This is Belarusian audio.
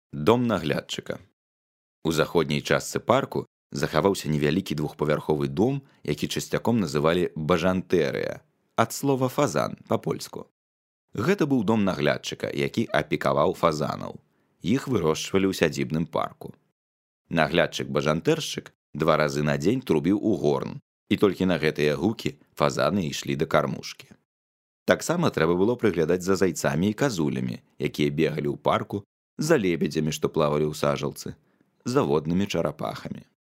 Дом наглядчыка. У заходняй частцы парку захаваўся невялікі двухпавярховы дом, які часцяком называлі бажантэрыя, ад слова фазан па-польску. Гэта быў дом наглядчыка, які апекаваў фазанаў. Іх вырошчвалі ў сядзібным парку. Наглядчык-бажантэршчык 2 разы на дзень трубіў у горн, і толькі на гэтыя гукі фазаны ішлі да кармушкі. Таксама трэба было прыглядаць за зайцамі і казулямі, якія бегалі ў парку, за лебедзямі, што плавалі ў сажалцы, за воднымі чарапахамі.